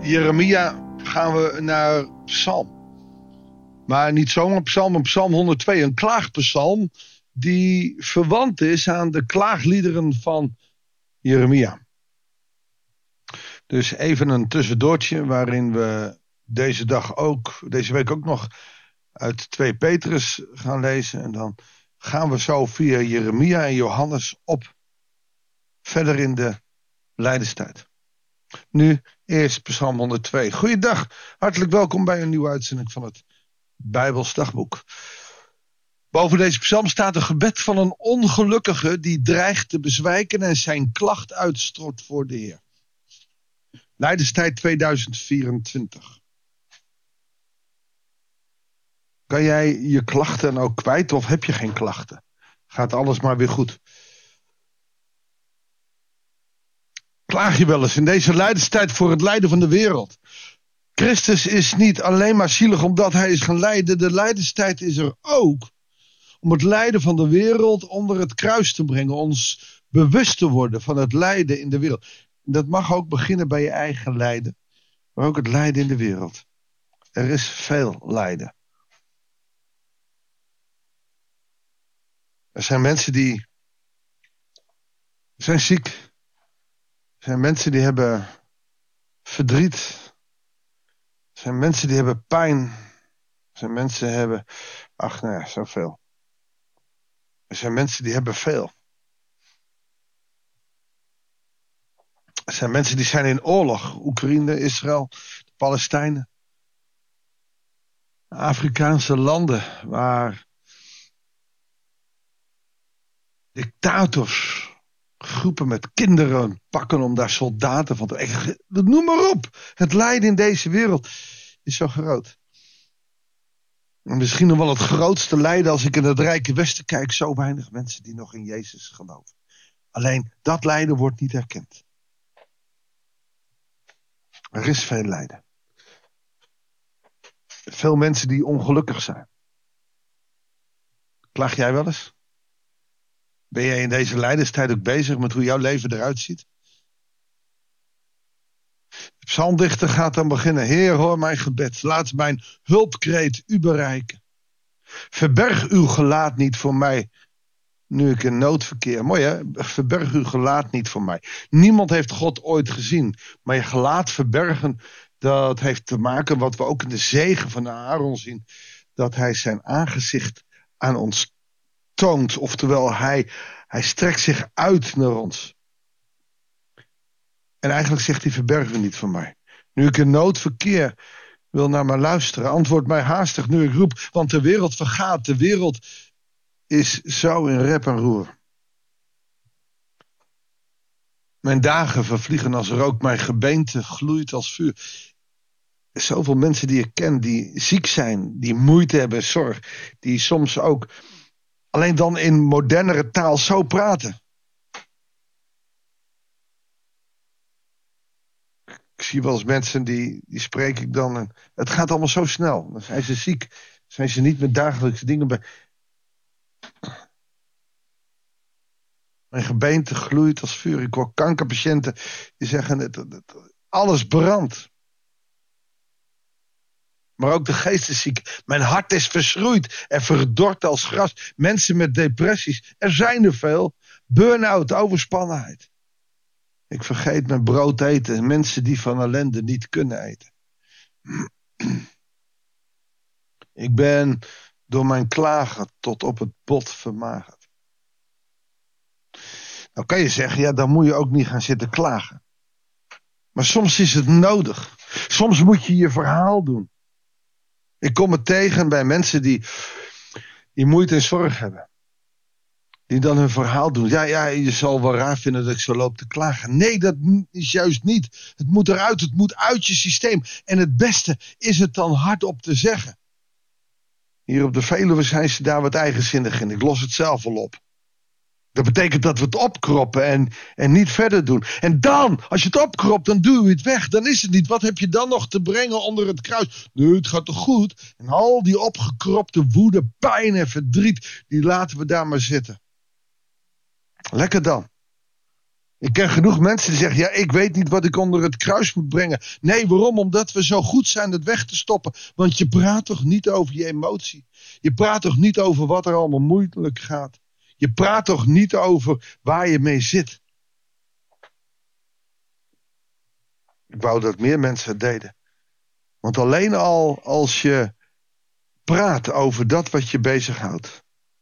Jeremia gaan we naar Psalm. Maar niet zomaar Psalm, maar Psalm 102. Een klaagpsalm die verwant is aan de klaagliederen van Jeremia. Dus even een tussendoortje waarin we deze week ook nog uit 2 Petrus gaan lezen. En dan gaan we zo via Jeremia en Johannes op verder in de lijdenstijd. Nu eerst Psalm 102. Goeiedag, hartelijk welkom bij een nieuwe uitzending van het Bijbels Dagboek. Boven deze psalm staat een gebed van een ongelukkige die dreigt te bezwijken en zijn klacht uitstort voor de Heer. Lijdenstijd 2024. Kan jij je klachten ook kwijt of heb je geen klachten? Gaat alles maar weer goed? Klaag je wel eens in deze lijdenstijd voor het lijden van de wereld? Christus is niet alleen maar zielig omdat hij is gaan lijden. De lijdenstijd is er ook om het lijden van de wereld onder het kruis te brengen. Ons bewust te worden van het lijden in de wereld. Dat mag ook beginnen bij je eigen lijden. Maar ook het lijden in de wereld. Er is veel lijden. Er zijn mensen die zijn ziek. Er zijn mensen die hebben verdriet. Er zijn mensen die hebben pijn. Er zijn mensen die hebben, zoveel. Er zijn mensen die hebben veel. Er zijn mensen die zijn in oorlog. Oekraïne, Israël, de Palestijnen. Afrikaanse landen waar dictators groepen met kinderen pakken om daar soldaten van te... Noem maar op. Het lijden in deze wereld is zo groot. En misschien nog wel het grootste lijden als ik in het Rijke Westen kijk. Zo weinig mensen die nog in Jezus geloven. Alleen dat lijden wordt niet erkend. Er is veel lijden. Veel mensen die ongelukkig zijn. Klaag jij wel eens? Ben jij in deze lijdenstijd ook bezig met hoe jouw leven eruit ziet? De psalmdichter gaat dan beginnen. Heer, hoor mijn gebed. Laat mijn hulpkreet u bereiken. Verberg uw gelaat niet voor mij. Nu ik in nood verkeer. Mooi hè? Verberg uw gelaat niet voor mij. Niemand heeft God ooit gezien. Maar je gelaat verbergen, dat heeft te maken wat we ook in de zegen van Aaron zien. Dat hij zijn aangezicht aan ons toont. Oftewel, hij strekt zich uit naar ons. En eigenlijk zegt hij, verberg u niet van mij. Nu ik in nood verkeer, wil naar mij luisteren. Antwoord mij haastig nu ik roep. Want de wereld vergaat. De wereld is zo in rep en roer. Mijn dagen vervliegen als rook. Mijn gebeente gloeit als vuur. Er zijn zoveel mensen die ik ken. Die ziek zijn. Die moeite hebben. Zorg. Die soms ook alleen dan in modernere taal zo praten. Ik zie wel eens mensen die spreek ik dan. En het gaat allemaal zo snel. Dan zijn ze ziek. Zijn ze niet met dagelijkse dingen bij. Mijn gebeente gloeit als vuur. Ik hoor kankerpatiënten die zeggen alles brandt. Maar ook de geest is ziek. Mijn hart is verschroeid en verdord als gras. Mensen met depressies. Er zijn er veel. Burn-out, overspannenheid. Ik vergeet mijn brood eten. Mensen die van ellende niet kunnen eten. Ik ben door mijn klagen tot op het bot vermagerd. Nou kan je zeggen, ja, dan moet je ook niet gaan zitten klagen. Maar soms is het nodig. Soms moet je je verhaal doen. Ik kom het tegen bij mensen die moeite en zorg hebben. Die dan hun verhaal doen. Ja, je zal wel raar vinden dat ik zo loop te klagen. Nee, dat is juist niet. Het moet eruit, het moet uit je systeem. En het beste is het dan hardop te zeggen. Hier op de Veluwe zijn ze daar wat eigenzinnig in. Ik los het zelf wel op. Dat betekent dat we het opkroppen en niet verder doen. En dan, als je het opkropt, dan duw je het weg. Dan is het niet. Wat heb je dan nog te brengen onder het kruis? Nee, het gaat toch goed? En al die opgekropte woede, pijn en verdriet, die laten we daar maar zitten. Lekker dan. Ik ken genoeg mensen die zeggen, ja, ik weet niet wat ik onder het kruis moet brengen. Nee, waarom? Omdat we zo goed zijn het weg te stoppen. Want je praat toch niet over je emotie. Je praat toch niet over wat er allemaal moeilijk gaat. Je praat toch niet over waar je mee zit. Ik wou dat meer mensen het deden. Want alleen al als je praat over dat wat je bezighoudt,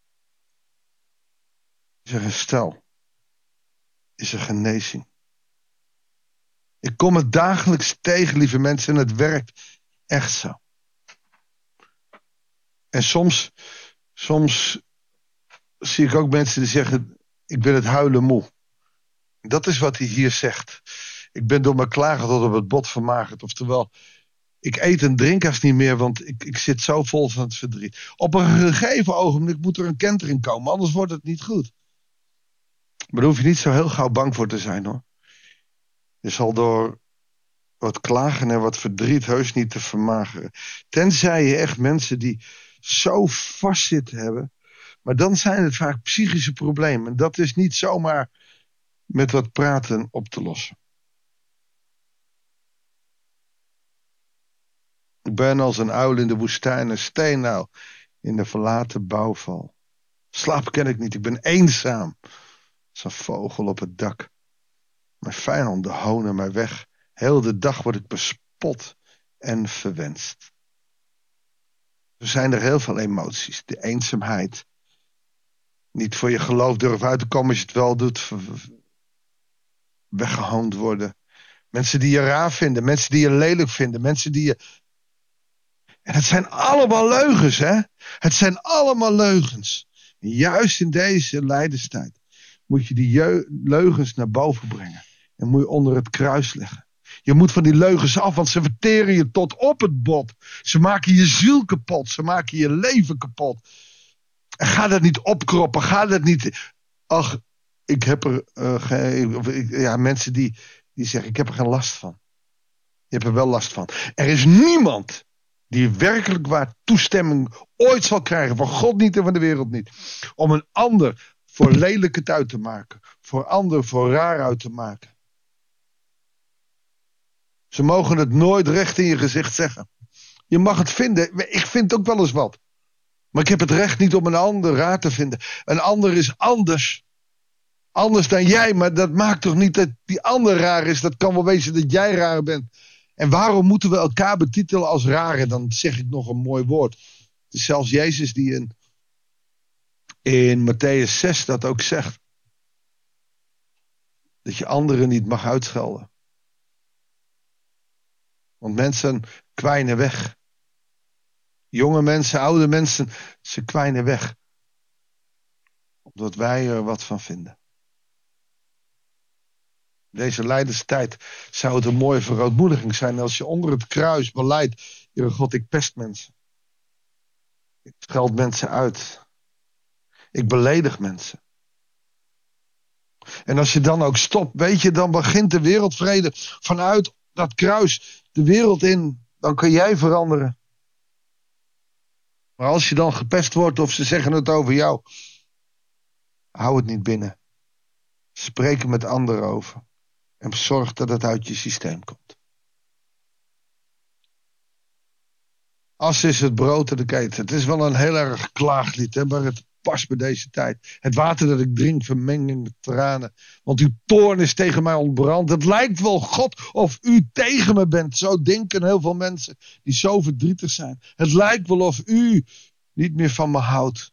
is er herstel. Is er genezing. Ik kom het dagelijks tegen, lieve mensen, en het werkt echt zo. En soms zie ik ook mensen die zeggen, ik ben het huilen moe. Dat is wat hij hier zegt. Ik ben door mijn klagen tot op het bot vermagerd. Oftewel, ik eet en drink haast niet meer, want ik zit zo vol van het verdriet. Op een gegeven ogenblik moet er een kentering komen, anders wordt het niet goed. Maar daar hoef je niet zo heel gauw bang voor te zijn, hoor. Je zal door wat klagen en wat verdriet heus niet te vermageren. Tenzij je echt mensen die zo vastzitten hebben. Maar dan zijn het vaak psychische problemen. En dat is niet zomaar met wat praten op te lossen. Ik ben als een uil in de woestijn, een steenuil in de verlaten bouwval. Slaap ken ik niet, ik ben eenzaam. Als een vogel op het dak. Mijn vijanden honen mij weg. Heel de dag word ik bespot en verwenst. Er zijn er heel veel emoties. De eenzaamheid. Niet voor je geloof durven uit te komen als je het wel doet. Weggehoond worden. Mensen die je raar vinden. Mensen die je lelijk vinden. Mensen die je... En het zijn allemaal leugens, hè? Het zijn allemaal leugens. En juist in deze lijdenstijd moet je die leugens naar boven brengen. En moet je onder het kruis leggen. Je moet van die leugens af, want ze verteren je tot op het bot. Ze maken je ziel kapot. Ze maken je leven kapot. En ga dat niet opkroppen. Ga dat niet... Ach, ik heb er... mensen die zeggen, ik heb er geen last van. Je hebt er wel last van. Er is niemand die werkelijk waar toestemming ooit zal krijgen. Van God niet en van de wereld niet. Om een ander voor lelijk het uit te maken. Voor ander voor raar uit te maken. Ze mogen het nooit recht in je gezicht zeggen. Je mag het vinden. Ik vind ook wel eens wat. Maar ik heb het recht niet om een ander raar te vinden. Een ander is anders. Anders dan jij. Maar dat maakt toch niet dat die ander raar is. Dat kan wel wezen dat jij raar bent. En waarom moeten we elkaar betitelen als raren? Dan zeg ik nog een mooi woord. Het is zelfs Jezus die in Matthäus 6 dat ook zegt. Dat je anderen niet mag uitschelden. Want mensen kwijnen weg. Jonge mensen, oude mensen, ze kwijnen weg. Omdat wij er wat van vinden. Deze lijdenstijd zou het een mooie verootmoediging zijn als je onder het kruis belijdt. Heere God, ik pest mensen. Ik scheld mensen uit. Ik beledig mensen. En als je dan ook stopt, weet je, dan begint de wereldvrede vanuit dat kruis de wereld in. Dan kun jij veranderen. Maar als je dan gepest wordt of ze zeggen het over jou, hou het niet binnen. Spreek er met anderen over. En zorg dat het uit je systeem komt. As is het brood en de keten. Het is wel een heel erg klaaglied, hè, maar het past bij deze tijd. Het water dat ik drink vermeng in met tranen. Want uw toorn is tegen mij ontbrand. Het lijkt wel, God, of u tegen me bent. Zo denken heel veel mensen die zo verdrietig zijn. Het lijkt wel of u niet meer van me houdt.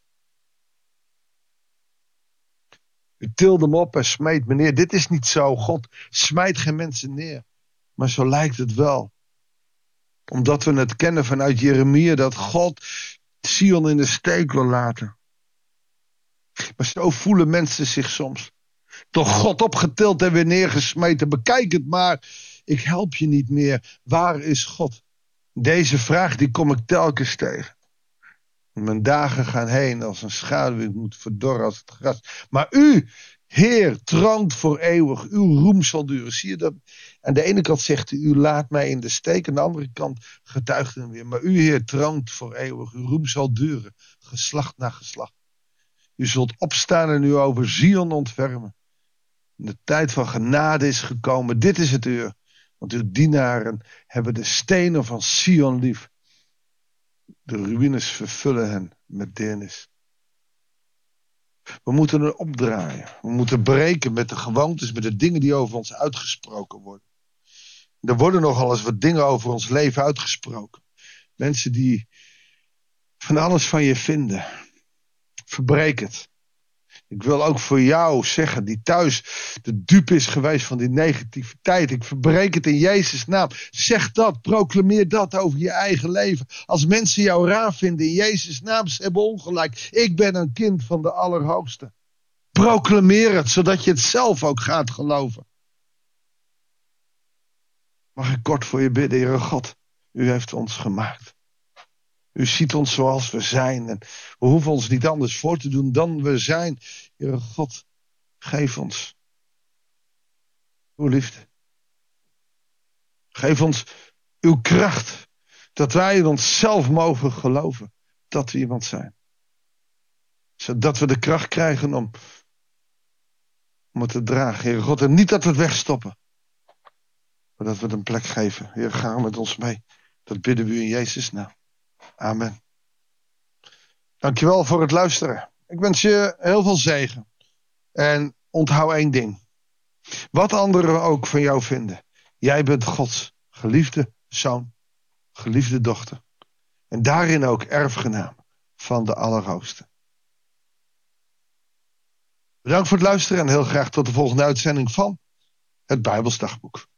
U tilde me op en smeet me neer. Dit is niet zo. God smijt geen mensen neer. Maar zo lijkt het wel. Omdat we het kennen vanuit Jeremia dat God Sion in de steek wil laten. Maar zo voelen mensen zich soms. Door God opgetild en weer neergesmeten. Bekijk het maar. Ik help je niet meer. Waar is God? Deze vraag die kom ik telkens tegen. Mijn dagen gaan heen als een schaduw. Ik moet verdorren als het gras. Maar u, Heer, troont voor eeuwig. Uw roem zal duren. Zie je dat? Aan de ene kant zegt u laat mij in de steek. Aan de andere kant getuigt u weer. Maar u, Heer, troont voor eeuwig. Uw roem zal duren. Geslacht na geslacht. U zult opstaan en u over Zion ontfermen. De tijd van genade is gekomen. Dit is het uur. Want uw dienaren hebben de stenen van Sion lief. De ruïnes vervullen hen met deernis. We moeten er opdraaien. We moeten breken met de gewoontes, met de dingen die over ons uitgesproken worden. Er worden nogal eens wat dingen over ons leven uitgesproken. Mensen die van alles van je vinden. Verbreek het. Ik wil ook voor jou zeggen, die thuis de dupe is geweest van die negativiteit. Ik verbreek het in Jezus' naam. Zeg dat, proclameer dat over je eigen leven. Als mensen jou raar vinden in Jezus' naam, ze hebben ongelijk. Ik ben een kind van de Allerhoogste. Proclameer het, zodat je het zelf ook gaat geloven. Mag ik kort voor je bidden, Heere God? U heeft ons gemaakt. U ziet ons zoals we zijn. En we hoeven ons niet anders voor te doen dan we zijn. Heere God, geef ons uw liefde. Geef ons uw kracht. Dat wij in onszelf mogen geloven dat we iemand zijn. Zodat we de kracht krijgen om het te dragen. Heere God, en niet dat we het wegstoppen. Maar dat we het een plek geven. Heer, ga met ons mee. Dat bidden we u in Jezus' naam. Amen. Dankjewel voor het luisteren. Ik wens je heel veel zegen. En onthoud één ding. Wat anderen ook van jou vinden. Jij bent Gods geliefde zoon, geliefde dochter. En daarin ook erfgenaam van de Allerhoogste. Bedankt voor het luisteren en heel graag tot de volgende uitzending van het Bijbels Dagboek.